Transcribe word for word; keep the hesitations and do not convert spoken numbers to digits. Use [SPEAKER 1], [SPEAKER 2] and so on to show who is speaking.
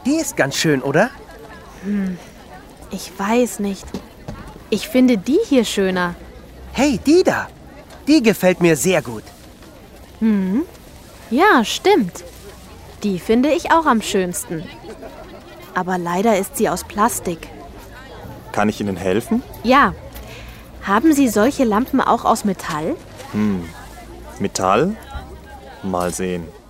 [SPEAKER 1] Die ist ganz schön, oder?
[SPEAKER 2] Hm, ich weiß nicht. Ich finde die hier schöner.
[SPEAKER 1] Hey, die da. Die gefällt mir sehr gut.
[SPEAKER 2] Hm, ja, stimmt. Die finde ich auch am schönsten. Aber leider ist sie aus Plastik.
[SPEAKER 3] Kann ich Ihnen helfen?
[SPEAKER 2] Ja. Haben Sie solche Lampen auch aus Metall?
[SPEAKER 3] Hm, Metall? Mal sehen.